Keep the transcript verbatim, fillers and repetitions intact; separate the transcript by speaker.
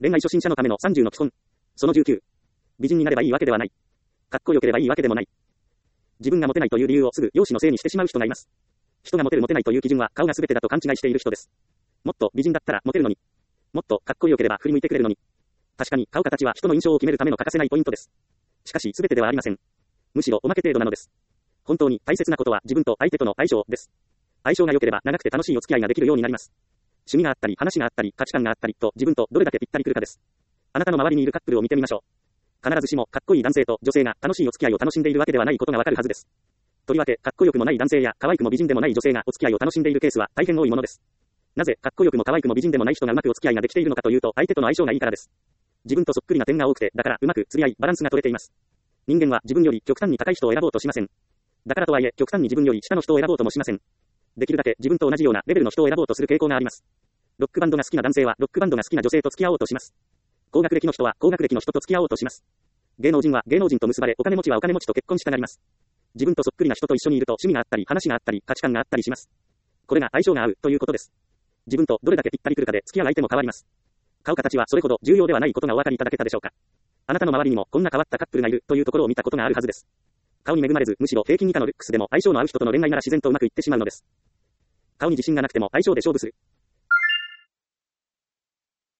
Speaker 1: 恋愛初心者のためのさんじゅうの基本。そのじゅうきゅう。美人になればいいわけではない。かっこよければいいわけでもない。自分がモテないという理由をすぐ容姿のせいにしてしまう人がいます。人がモテるモテないという基準は顔が全てだと勘違いしている人です。もっと美人だったらモテるのに。もっとかっこよければ振り向いてくれるのに。確かに顔形は人の印象を決めるための欠かせないポイントです。しかし全てではありません。むしろおまけ程度なのです。本当に大切なことは自分と相手との相性です。相性が良ければ長くて楽しいお付き合いができるようになります。趣味があったり話があったり価値観があったりと自分とどれだけぴったりくるかです。あなたの周りにいるカップルを見てみましょう。必ずしもかっこいい男性と女性が楽しいお付き合いを楽しんでいるわけではないことがわかるはずです。とりわけかっこよくもない男性や可愛くも美人でもない女性がお付き合いを楽しんでいるケースは大変多いものです。なぜかっこよくも可愛くも美人でもない人がうまくお付き合いができているのかというと相手との相性がいいからです。自分とそっくりな点が多くてだからうまく釣り合いバランスが取れています。人間は自分より極端に高い人を選ぼうとしません。だからとはいえ極端に自分より下の人を選ぼうともしません。できるだけ自分と同じようなレベルの人を選ぼうとする傾向があります。ロックバンドが好きな男性はロックバンドが好きな女性と付き合おうとします。高学歴の人は高学歴の人と付き合おうとします。芸能人は芸能人と結ばれお金持ちはお金持ちと結婚したがります。自分とそっくりな人と一緒にいると趣味があったり話があったり価値観があったりします。これが相性が合うということです。自分とどれだけぴったりくるかで付き合う相手も変わります。顔形はそれほど重要ではないことがお分かりいただけたでしょうか。あなたの周りにもこんな変わったカップルがいるというところを見たことがあるはずです。顔に恵まれずむしろ平均以下のルックスでも相性の合う人との恋愛なら自然とうまくいってしまうのです。顔に自信がなくても相性で勝負する。